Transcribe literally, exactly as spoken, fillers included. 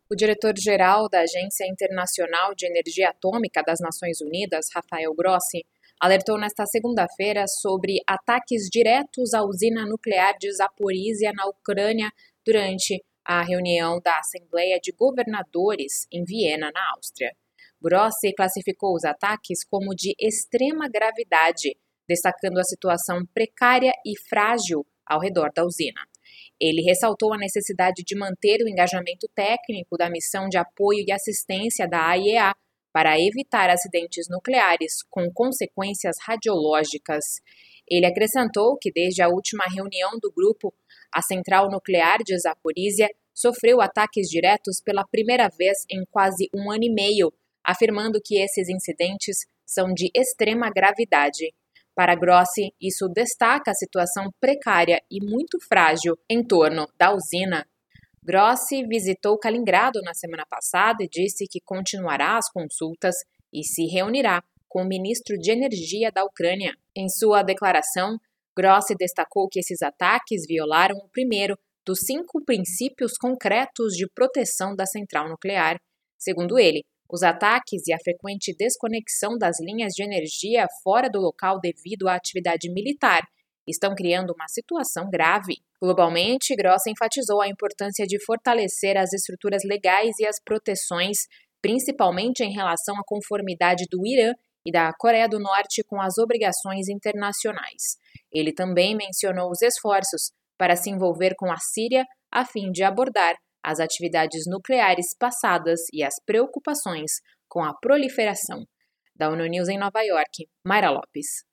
O diretor-geral da Agência Internacional de Energia Atômica das Nações Unidas, Rafael Grossi, alertou nesta segunda-feira sobre ataques diretos à usina nuclear de Zaporizhia, na Ucrânia, durante a reunião da Assembleia de Governadores em Viena, na Áustria. Grossi classificou os ataques como de extrema gravidade, destacando a situação precária e frágil ao redor da usina. Ele ressaltou a necessidade de manter o engajamento técnico da missão de apoio e assistência da A I E A para evitar acidentes nucleares com consequências radiológicas. Ele acrescentou que desde a última reunião do grupo, a central nuclear de Zaporizhia sofreu ataques diretos pela primeira vez em quase um ano e meio, afirmando que esses incidentes são de extrema gravidade. Para Grossi, isso destaca a situação precária e muito frágil em torno da usina. Grossi visitou Kaliningrado na semana passada e disse que continuará as consultas e se reunirá com o ministro de Energia da Ucrânia. Em sua declaração, Grossi destacou que esses ataques violaram o primeiro dos cinco princípios concretos de proteção da central nuclear. Segundo ele, os ataques e a frequente desconexão das linhas de energia fora do local devido à atividade militar estão criando uma situação grave. Globalmente, Grossi enfatizou a importância de fortalecer as estruturas legais e as proteções, principalmente em relação à conformidade do Irã e da Coreia do Norte com as obrigações internacionais. Ele também mencionou os esforços para se envolver com a Síria a fim de abordar as atividades nucleares passadas e as preocupações com a proliferação. Da ONU News em Nova York, Mayra Lopes.